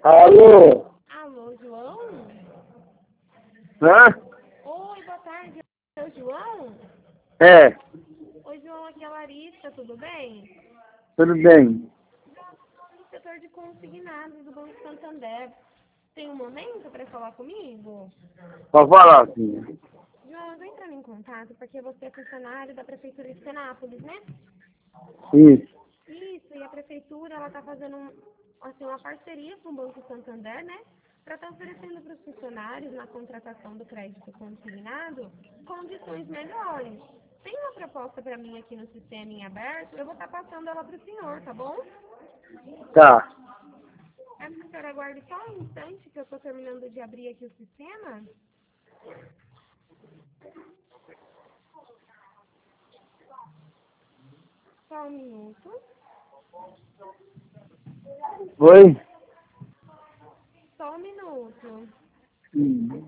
Alô? Alô, João? Hã? Oi, boa tarde. É o João? É, Oi, João, aqui é a Larissa, tudo bem? tudo bem. No setor de consignados do Banco Santander. Tem um momento para falar comigo? Pode falar, filha. João, eu tô entrando em contato porque você é funcionário da Prefeitura de Penápolis, né? Isso. Isso, e a Prefeitura, ela tá fazendo uma parceria com o Banco Santander, né? Para estar oferecendo para os funcionários, na contratação do crédito consignado, condições melhores. Tem uma proposta para mim aqui no sistema em aberto, eu vou estar passando ela para o senhor, tá bom? Tá. A senhora aguarde só um instante que eu estou terminando de abrir aqui o sistema. Só um minuto. Oi? Só um minuto. Hum.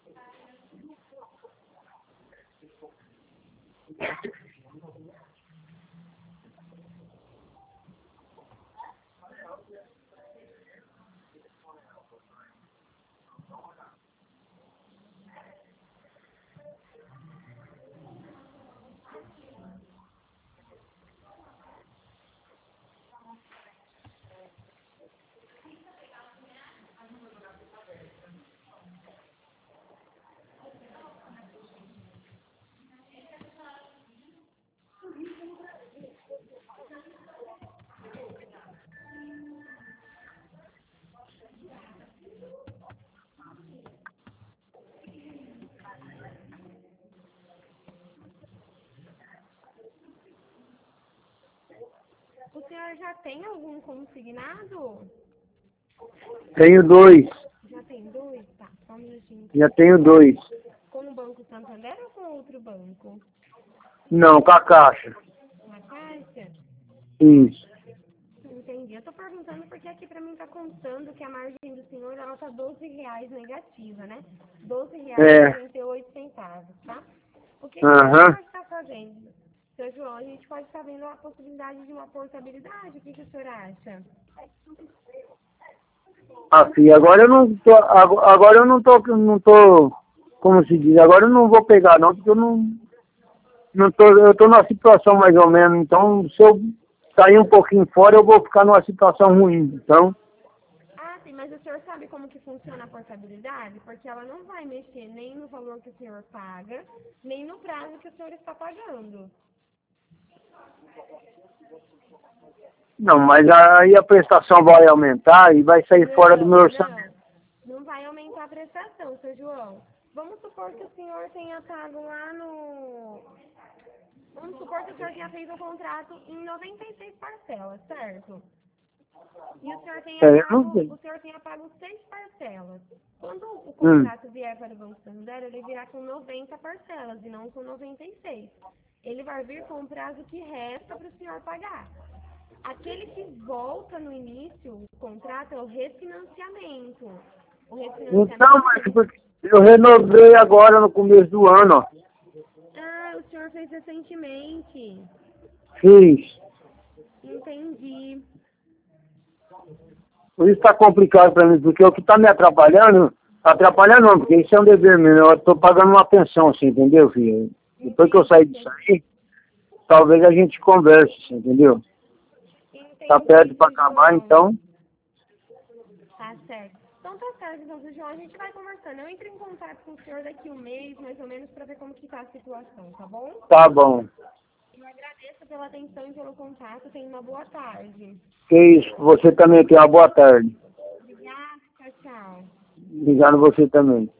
O senhor já tem algum consignado? Tenho dois. Já tem dois? Tá, só um minutinho. Já tenho dois. Com o Banco Santander ou com outro banco? Não, com a caixa. Na Caixa? Isso. Entendi. Eu tô perguntando porque aqui pra mim tá contando que a margem do senhor, ela tá R$ 12 negativa, né? É. R$ 12,48, tá? O que o senhor Aham. pode estar fazendo? Seu João, a gente pode estar vendo a possibilidade de uma portabilidade. O que o senhor acha? Ah, filha, agora eu não tô. Agora eu não tô. Como se diz? Agora eu não vou pegar não, porque eu não tô. Eu tô numa situação mais ou menos. Então, se eu sair um pouquinho fora, eu vou ficar numa situação ruim. Então, Ah, sim, mas o senhor sabe como que funciona a portabilidade? Porque ela não vai mexer nem no valor que o senhor paga, nem no prazo que o senhor está pagando. não, mas aí a prestação vai aumentar e vai sair fora do meu orçamento. Não vai aumentar a prestação, seu João. Vamos supor que o senhor tenha pago lá no... Vamos supor que o senhor tenha feito o contrato em 96 parcelas, certo? E É, eu não sei. o senhor tenha pago 6 parcelas. Quando o Hum. contrato vier para o Banco Santander, ele virá com 90 parcelas e não com 96. Ele vai vir com o prazo que resta para o senhor pagar. Aquele que volta no início, o contrato é o refinanciamento. O Então, refinanciamento, mas porque eu renovei agora no começo do ano, ó. Ah, o senhor fez recentemente. Fiz. Entendi. Por isso tá complicado para mim, porque o que tá me atrapalhando não, porque isso é um dever meu. Eu tô pagando uma pensão, assim, entendeu, filho? Depois que eu sair disso aí, talvez a gente converse, assim, entendeu? Tá perto para Entendi, acabar, João. então. Tá certo. Então tá certo, então, seu João, a gente vai conversando. Eu entro em contato com o senhor daqui um mês, mais ou menos, para ver como que tá a situação, tá bom? Tá bom. Eu agradeço pela atenção e pelo contato. Tenha uma boa tarde. Que isso, você também tem uma boa tarde. Obrigada, tchau, tchau. Obrigado você também.